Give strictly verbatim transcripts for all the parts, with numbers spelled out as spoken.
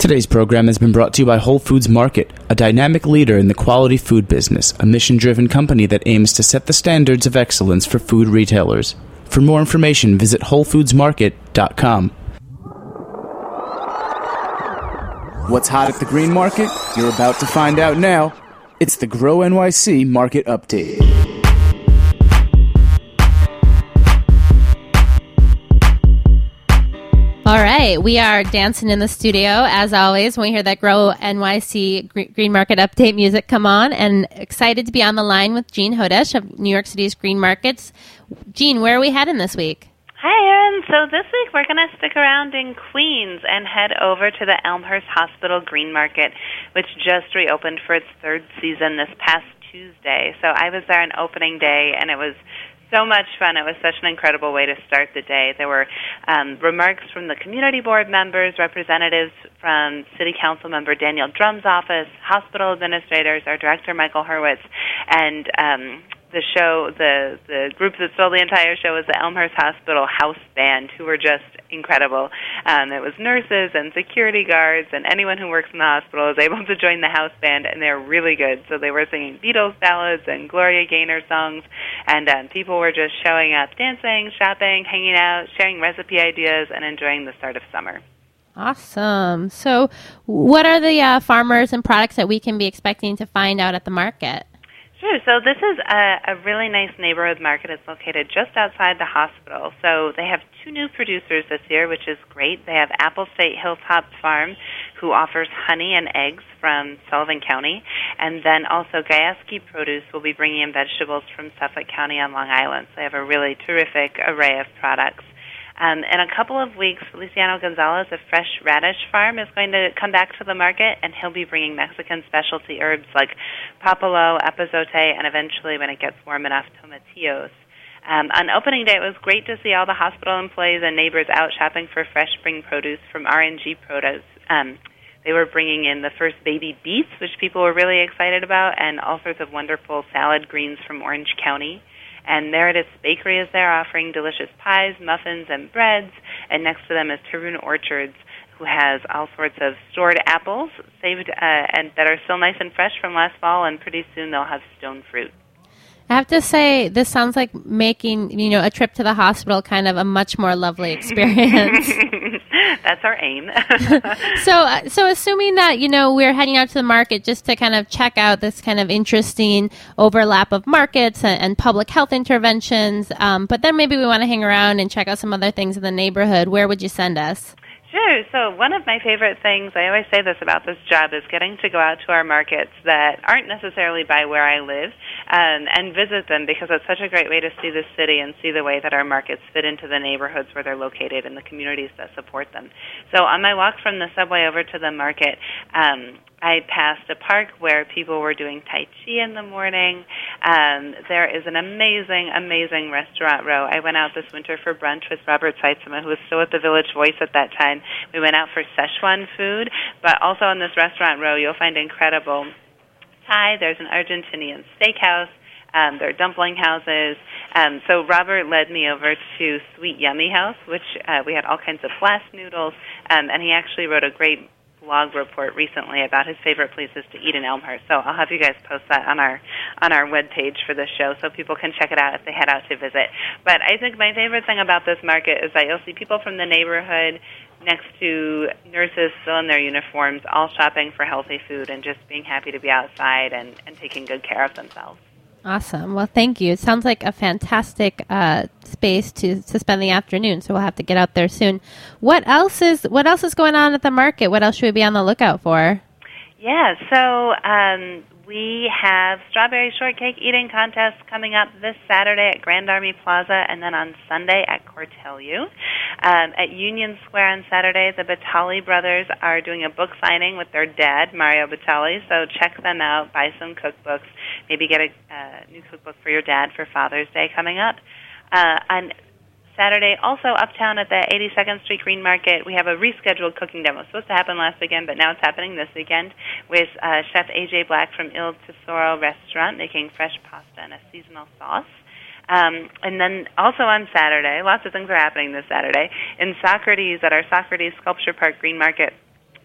Today's program has been brought to you by Whole Foods Market, a dynamic leader in the quality food business, a mission-driven company that aims to set the standards of excellence for food retailers. For more information, visit whole foods market dot com. What's hot at the green market? You're about to find out now. It's the Grow N Y C Market Update. All right, we are dancing in the studio, as always, when we hear that Grow N Y C Green Market Update music come on, and excited to be on the line with Jean Hodesh of New York City's Green Markets. Jean, where are we heading this week? Hi, Erin. So this week we're going to stick around in Queens and head over to the Elmhurst Hospital Green Market, which just reopened for its third season this past Tuesday. So I was there on opening day, and it was so much fun. It was such an incredible way to start the day. There were um, remarks from the community board members, representatives from City Council member Daniel Drum's office, hospital administrators, our director Michael Hurwitz, and um, the show, the, the group that stole the entire show was the Elmhurst Hospital House Band, who were just incredible. Um, it was nurses and security guards, and anyone who works in the hospital was able to join the house band, and they're really good. So they were singing Beatles ballads and Gloria Gaynor songs, and um, people were just showing up, dancing, shopping, hanging out, sharing recipe ideas, and enjoying the start of summer. Awesome. So what are the uh, farmers and products that we can be expecting to find out at the market? Sure. So this is a, a really nice neighborhood market. It's located just outside the hospital. So they have two new producers this year, which is great. They have Apple State Hilltop Farm, who offers honey and eggs from Sullivan County. And then also Gajewski Produce will be bringing in vegetables from Suffolk County on Long Island. So they have a really terrific array of products. Um, in a couple of weeks, Feliciano Gonzalez of Fresh Radish Farm is going to come back to the market, and he'll be bringing Mexican specialty herbs like papalo, epazote, and eventually, when it gets warm enough, tomatillos. Um, on opening day, it was great to see all the hospital employees and neighbors out shopping for fresh spring produce from R and G Produce. Um, they were bringing in the first baby beets, which people were really excited about, and all sorts of wonderful salad greens from Orange County. And Meredith's Bakery is there offering delicious pies, muffins, and breads. And next to them is Tarun Orchards, who has all sorts of stored apples saved uh, and that are still nice and fresh from last fall. And pretty soon they'll have stone fruit. I have to say, this sounds like making, you know, a trip to the hospital kind of a much more lovely experience. That's our aim. so, uh, so assuming that, you know, we're heading out to the market just to kind of check out this kind of interesting overlap of markets and, and public health interventions, um, but then maybe we want to hang around and check out some other things in the neighborhood, where would you send us? Sure. So one of my favorite things, I always say this about this job, is getting to go out to our markets that aren't necessarily by where I live um, and visit them, because it's such a great way to see the city and see the way that our markets fit into the neighborhoods where they're located and the communities that support them. So on my walk from the subway over to the market, um, I passed a park where people were doing Tai Chi in the morning. Um, there is an amazing, amazing restaurant row. I went out this winter for brunch with Robert Seitzema, who was still at the Village Voice at that time. We went out for Szechuan food, but also in this restaurant row you'll find incredible Thai. There's an Argentinian steakhouse. Um, there are dumpling houses. Um, so Robert led me over to Sweet Yummy House, which uh, we had all kinds of blast noodles, um, and he actually wrote a great blog report recently about his favorite places to eat in Elmhurst. So I'll have you guys post that on our on our webpage for the show so people can check it out if they head out to visit. But I think my favorite thing about this market is that you'll see people from the neighborhood next to nurses still in their uniforms, all shopping for healthy food and just being happy to be outside and, and taking good care of themselves. Awesome. Well, thank you. It sounds like a fantastic uh, space to, to spend the afternoon, so we'll have to get out there soon. What else is what else is going on at the market? What else should we be on the lookout for? Yeah, so um, we have strawberry shortcake eating contest coming up this Saturday at Grand Army Plaza, and then on Sunday at Cortelyou. Um, at Union Square on Saturday, the Batali brothers are doing a book signing with their dad, Mario Batali, so check them out, buy some cookbooks, maybe get a uh, new cookbook for your dad for Father's Day coming up. Uh, on Saturday, also uptown at the eighty-second Street Green Market, we have a rescheduled cooking demo. It was supposed to happen last weekend, but now it's happening this weekend with uh, Chef A J Black from Il Tesoro Restaurant making fresh pasta and a seasonal sauce. Um, and then also on Saturday, lots of things are happening this Saturday, in Socrates, at our Socrates Sculpture Park Green Market,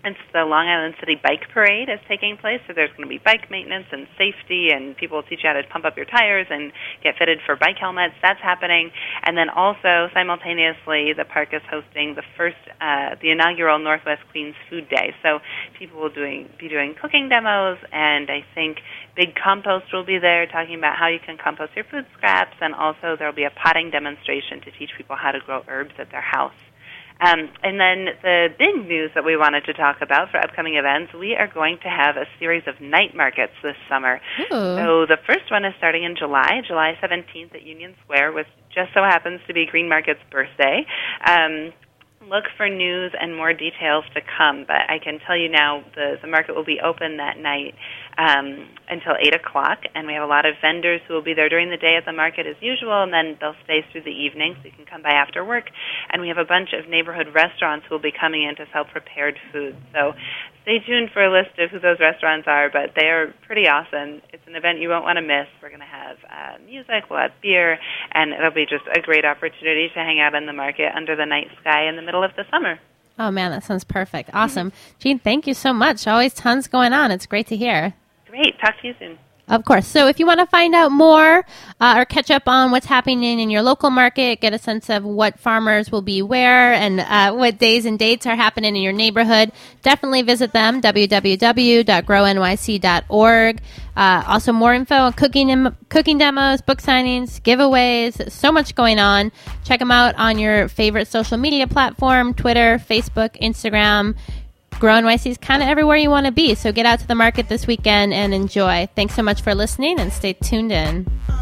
It's the Long Island City Bike Parade is taking place, so there's going to be bike maintenance and safety, and people will teach you how to pump up your tires and get fitted for bike helmets. That's happening. And then also, simultaneously, the park is hosting the first, uh, the inaugural Northwest Queens Food Day. So people will doing, be doing cooking demos, and I think Big Compost will be there talking about how you can compost your food scraps, and also there will be a potting demonstration to teach people how to grow herbs at their house. Um, and then the big news that we wanted to talk about for upcoming events, we are going to have a series of night markets this summer. Ooh. So the first one is starting in July, July seventeenth at Union Square, which just so happens to be Green Market's birthday. Um, look for news and more details to come, but I can tell you now the, the market will be open that night um, until eight o'clock, and we have a lot of vendors who will be there during the day at the market as usual, and then they'll stay through the evening, so you can come by after work. And we have a bunch of neighborhood restaurants who will be coming in to sell prepared food. So stay tuned for a list of who those restaurants are, but they are pretty awesome. It's an event you won't want to miss. We're going to have uh, music, we'll have beer, and it'll be just a great opportunity to hang out in the market under the night sky in the middle of the summer. Oh, man, that sounds perfect. Awesome. Jean, thank you so much. Always tons going on. It's great to hear. Great. Talk to you soon. Of course. So if you want to find out more uh, or catch up on what's happening in your local market, get a sense of what farmers will be where and uh, what days and dates are happening in your neighborhood, definitely visit them, w w w dot grow n y c dot org. Uh, also, more info on cooking, dem- cooking demos, book signings, giveaways, so much going on. Check them out on your favorite social media platform, Twitter, Facebook, Instagram. Grow N Y C is kind of everywhere you want to be, so get out to the market this weekend and enjoy. Thanks so much for listening, and stay tuned in.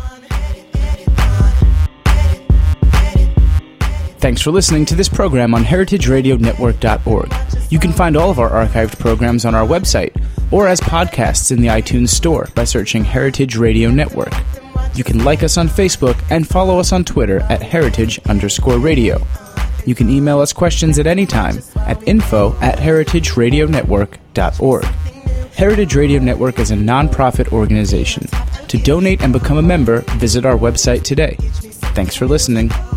Thanks for listening to this program on heritage radio network dot org. You can find all of our archived programs on our website or as podcasts in the iTunes Store by searching Heritage Radio Network. You can like us on Facebook and follow us on Twitter at heritage underscore radio. You can email us questions at any time at info at heritage radio network dot org. Heritage Radio Network is a nonprofit organization. To donate and become a member, visit our website today. Thanks for listening.